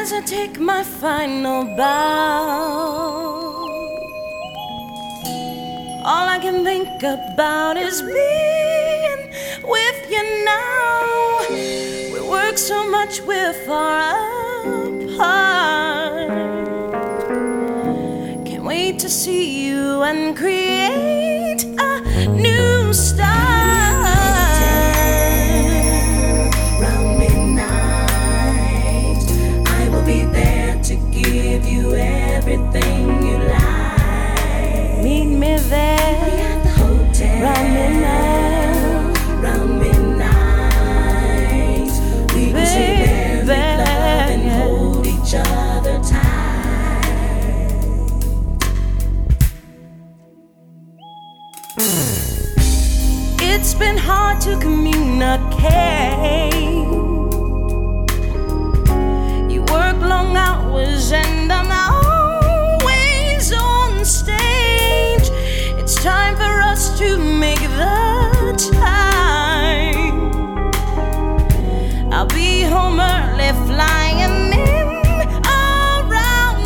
as I take my final bow, all I can think about is being with you now. We work so much, we're far apart. Can't wait to see you and create a new start. Round midnight, I will be there to give you everything you like. Meet me there At the hotel. round midnight. Round midnight, we can stay there, make love and hold each other tight. It's been hard to communicate. You work long hours and I'm always on stage. It's time for us to make the time. I'll be home early, flying in around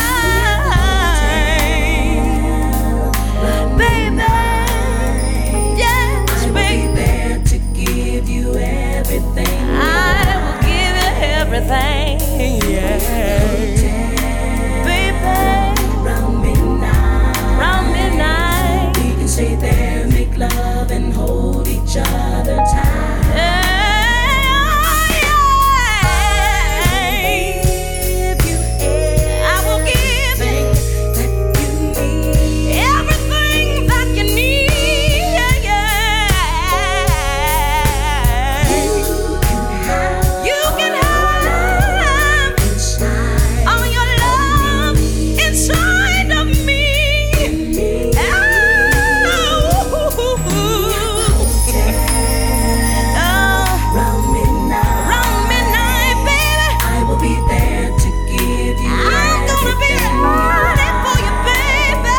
9. Baby, yes, I will baby, be there to give you everything. I will give you everything, yeah. Baby, Round midnight, round midnight, we can stay there, make love and hold each other tight. I will give you That you need. everything that you need, yeah. You can have Inside all your love inside of me. round midnight, Around midnight, baby, I will be there to give you I'm gonna be ready for you, baby.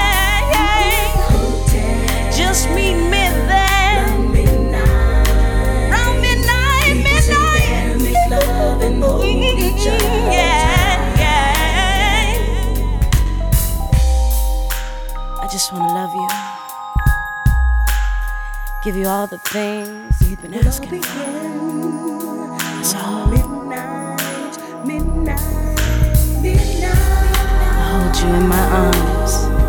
hotel. Just meet me there. Round midnight, Round midnight, we can stay midnight. there, make love and hold each other Yeah, yeah. I just wanna love you. Give you all the things you've been asking for. That's all. Midnight, midnight, I hold you in my arms.